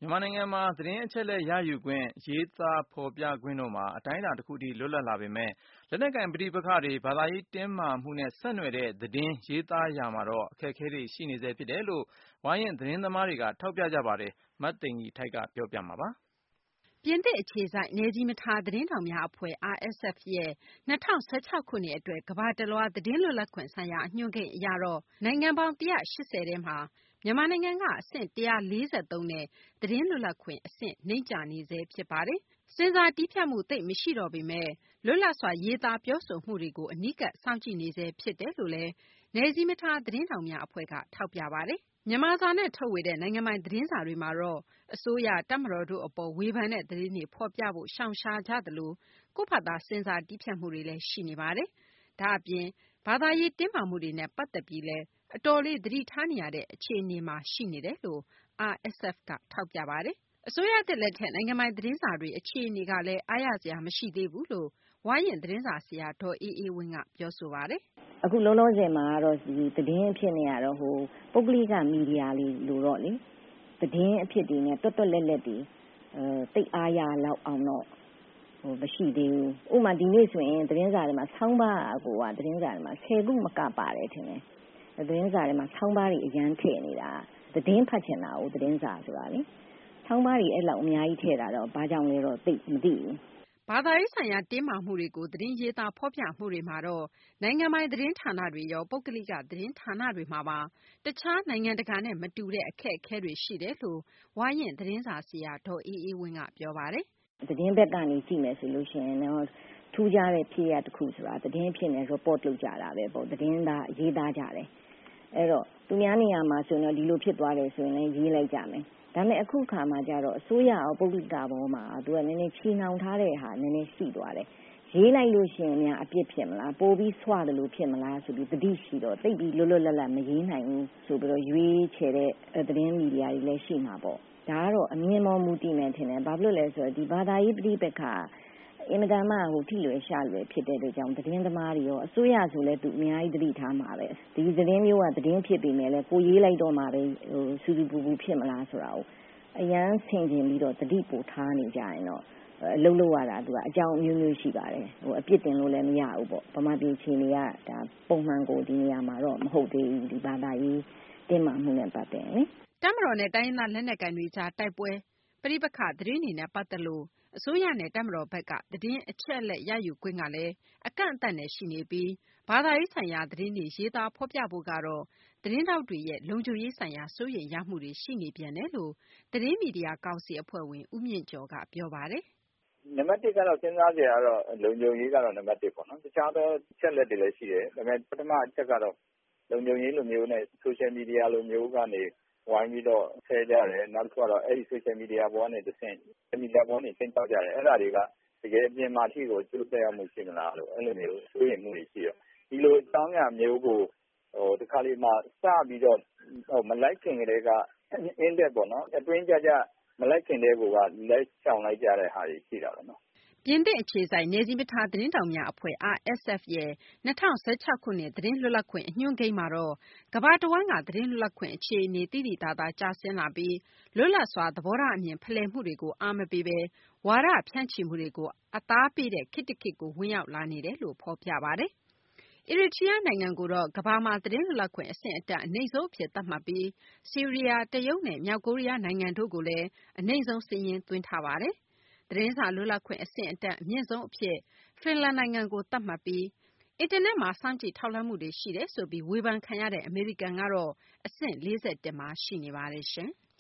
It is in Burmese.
မြန်မာနိုင်ငံမှာသတင်းအချက်အလက်ရယူခွင့်၊ရေးသားဖော်ပြခွင့်တို့မှာအတိုင်းအတာတခုအထိလွတ်လပ်လာပေမယ့်လက်နက်ကိုင်ပဋိပက္ခတွေဘာသာရေးတင်းမာမှုနဲ့ဆက်နွယ်တဲ့သတင်းရေးသားရာမှာတော့အခက်အခဲတွေရှိနေဆဲဖြစ်တယ်လို့ဝါရင့်သတင်းသမားတွေကထောက်ပြကြပါတယ်။မသိင်္ဂ ီထိုက်ကပြောပြမှာပါ။ပြင်သစ်အခြေစိုက်နယ်စည်းမထားသတင်းထောက်များအဖွဲ့ RSF ရဲ့2016ခုနှစ်အတွက်ကမ္ဘာတလွှားသတင်းလွတ်လပ်ခွင့်ဆိုင်ရာအညွှန်းကိန်းအရတော့နိုင်ငံပေါင်း180ထဲမှာမြန်မာနိုင်ငံကအဆင့်143နဲ့သတင်းလွတ်လပ်ခွင့်အဆင့်နိမ့်ကျနေဆဲဖြစ်ပါတယ်။စဉ်းစားတီးဖြတ်မှုသိပ်မရှိတော့ပေမယ့်လွတ်လပ်စွာရေးသားပြောဆိုမှုတွေကိုအနီးကပ်စောင့်ကြည့်နေဆဲဖြစ်တယ်လို့လည်းနယ်စည်းမထားသတင်းထောက်များအဖွဲ့ကထောက်ပြပါတယ်။မြန်မာစာနဲ့ထုတ်ဝေတဲ့နိုင်ငံပိုင်သတင်းစာတွေမှာတော့အစိုးရတပ်မတော်တို့အပေါ်ဝေဖန်တဲ့သတင်းတွေဖော်ပြဖို့ရှောင်ရှားကြသလိုကိုယ့်ဖာသာစဉ်းစားတီးဖြတ်မှုတွေလည်းရှိနေပါတယ်။ဒါအပြင်ဘာသာရေးတင်းမာမှုတွေနဲ့ပတ်သက်ပြီးလည်းအတော်လေးသတိထားနေရတဲ့အခြေအနေမှာရှိနေတယ်လို့ RSF ကထောက်ပြပါတယ်။အစိုးရသစ်လက်ထက်နိုင်ငံပိုင်သတင်းစာတွေအခြေအနေကလည်းအားရစရာမရှိသေးဘူးလို့ဝါရင့်သတင်းစာဆရာဒေါ်အေးအေးဝင်းကပြောဆိုပါတယ်။အခုလောလောဆယ်မှာတော့ဒီသတင်းအဖြစ်နဲ့ကတော့ပုဂ္ဂလိကမီဒီယာလေးလို့တော့လေသတင်းအဖြစ်တွေနဲ့တွတ်တွတ်လက်လက်တွေသိအားရလောက်အောင်တော့မရှိသေးဘူး။ဥပမာဒီနေ့ဆိုရင်သတင်းစာတွေမှာဆောင်းပါးကိုကသတင်းစာတွေမှာ10ခုမကပါတယ်ထင်တယ်။သတင်းစာတွေမှာဆောင်းပါးတွေအရန်ထည့်နေတာသတင်းဖတ်ချင်တာကိုသတင်းစာဆိုတာလေ။ဆောင်းပါးတွေအဲ့လောက်အများကြီးထည့်တာတော့ဘာကြောင့်လဲတော့သိမသိဘူး။ဘာသာရေးဆိုင်ရာတင်းမာမှုတွေကိုသတင်းရေးသားဖော်ပြမှုတွေမှာတော့နိုင်ငံပိုင်သတင်းဌာနတွေရောပုဂ္ဂလိကသတင်းဌာနတွေမှာပါတခြားနိုင်ငံတကာနဲ့မတူတဲ့အခက်အခဲတွေရှိတယ်လို့ဝါရင့်သတင်းစာဆရာဒေါ်အေးအေးဝင်းကပြောပါတယ်။သတင်းဘက်ကနေကြည့်မယ်ဆိုလို့ရှိရင်တော့ထူးခြားတဲ့ဖြစ်ရပ်တစ်ခုဆိုတာသတင်းဖြစ်နေ report လုပ်ကြတာပဲပေါ့သတင်းသားရေးသားကြတယ်။အဲ့တော့သူများနေရာမှာဆိုရင်ဒီလိုဖြစ်သွားတယ်ဆိုရင်လည်းရေးလိုက်ကြမယ်။ဒါပေမဲ့အခုခါမှာကျတော့အစိုးရရောပုဂ္ဂလိကဘောမှာသူကနည်းနည်းချီနှောင်ထားတဲ့ဟာနည်းနည်းရှိသွားတယ်။ရေးလိုက်လို့ရှိရင်များအပြစ်ဖြစ်မလားပိုပြီးဆွတယ်လို့ဖြစ်မလားဆိုပြီးတတိရှိတော့သိပြီးလွတ်လွတ်လပ်လပ်မရေးနိုင်ဘူးဆိုပြီးတော့ရွေးချယ်တဲ့သတင်းမီဒီယာတွေလည်းရှိမှာပေါ့။ဒါကတော့အမြင်ပေါ်မူတည်မယ်ထင်တယ်။ဘာဖြစ်လို့လဲဆိုတော့ဒီဘာသာရေးပဋိပက္ခအင်မတန်မှထိလွယ်ရှလွယ်ဖြစ်တဲ့အတွက်ကြောင့်သတင်းသမားတွေရောအစိုးရဆိုလဲသူအများကြီးသတိထားမှာပဲဒီသတင်းမျိုးကသတင်းဖြစ်ပေမဲ့လည်းကိုရေးလိုက်တော့မှပဲစူးစူးပူပူဖြစ်မလားဆိုတာကိုအရန်ဆင်ခြင်ပြီးတော့သတိပိုထားနေကြရင်တော့အလုပ်လုပ်ရတာသူကအကြောင်းအမျိုးမျိုးရှိပါတယ်အပြစ်တင်လို့လည်းမရဘူးပေါ့ဗမာပြည်ချင်းတွေကဒါပုံမှန်ကိုဒီနေရာမှာတော့မဟုတ်သေးဘူးဒီဘာသာရေးတင်းမာမှုနဲ့ပတ်သက်ရင်တပ်မတော်နဲ့တိုင်းရင်းသားလက်နက်ကိုင်တွေကြားတိုက်ပွဲပဋိပက္ခသတင်းတွေနဲ့ပတ်သက်လို့အစိုးရနဲ့တပ်မတော်ဘက်ကသတင်းအချက်အလက်ရယူခွင့်ကလည်းအကန့်အသတ်နဲ့ရှိနေပြီးဘာသာရေးဆိုင်ရာသတင်းတွေရေးသားဖော်ပြဖို့ကတော့သတင်းတောက်တွေရဲ့လုံခြုံရေးဆိုင်ရာစိုးရိမ်ရမှုတွေရှိနေပြန်တယ်လို့သတင်းမီဒီယာကောင်စီအဖွဲ့ဝင်ဦးမြင့်ကျော်ကပြောပါတယ်နံပါတ်1ကတော့စဉ်းစားကြရတော့လုံခြုံရေးကတော့နံပါတ်1ပေါ့နော်တခြားသောချက်လက်တွေလည်းရှိတယ်ဒါပေမဲ့ပထမအချက်ကတော့လုံခြုံရေးလိုမျိုးနဲ့ social media လိုမျိုးကနေဝိုင်းပြီးတော့ဆဲကြတယ်နောက်တစ်ခုကတော့အဲ့ဒီ social media ပေါ်ကနေတစ်ဆင့် media ပေါ်နေသင်တောက်ကြတယ်အဲ့ဒါတွေကတကယ်အပြင်မှာအထိကိုကျိုးသက်ရောက်မှုရှိမလားလို့အဲ့လိုမျိုးစိုးရိမ်မှုတွေရှိတော့ဒီလိုအကြောင်းအရာမျိုးကိုဒီခါလေးမှာစပြီးတော့မလိုက်ခင်ကလေးကအင်းတက်ပေါ့နော်အတွင်းကြကြမလိုက်ခင်တဲ့ကောလက်ဆောင်လိုက်ကြတဲ့ဟာတွေရှိတာပေါ့နော်ပြင်သစ်အခြေစိုက်နယ်စည်းမထားသတင်းတောက်များအဖွဲ့ RSF ရဲ့2016ခုနှစ်သတင်းလွတ်လပ်ခွင့်အညွှန်းကိန်းမှာတော့ကမ္ဘာတဝန်းကသတင်းလွတ်လပ်ခွင့်အခြေအနေသိသိသာသာကျဆင်းလာပြီးလွတ်လပ်စွာသဘောထားအမြင်ဖလှယ်မှုတွေကိုအားမပေးဘဲဝါဒဖြန့်ချီမှုတွေကိုအသားပေးတဲ့ခေတ်တစ်ခေတ်ကိုဝင်ရောက်လာနေတယ်လို့ဖော်ပြပါတယ်။အီရီတြီးယားနိုင်ငံကိုတော့ကမ္ဘာမှာသတင်းလွတ်လပ်ခွင့်အဆင့်အတန်းအနိမ့်ဆုံးအဖြစ်သတ်မှတ်ပြီးဆီးရီးယားတရုတ်နဲ့မြောက်ကိုရီးယားနိုင်ငံတို့ကိုလည်းအနိမ့်ဆုံးစာရင်းသွင်းထားပါတယ်။သတင်းစာလွတ်လပ်ခွင့်အဆင့်အတန်းအမြင့်ဆုံးအဖြစ်ဖင်လန်နိုင်ငံကိုသတ်မှတ်ပြီးအင်တာနက်မှာစောင့်ကြည့်ထောက်လှမ်းမှုတွေရှိတယ်ဆိုပြီးဝေဖန်ခံရတဲ့အမေရိကန်ကတော့အဆင့်41မှာရှိနေပါတယ်ရှင်။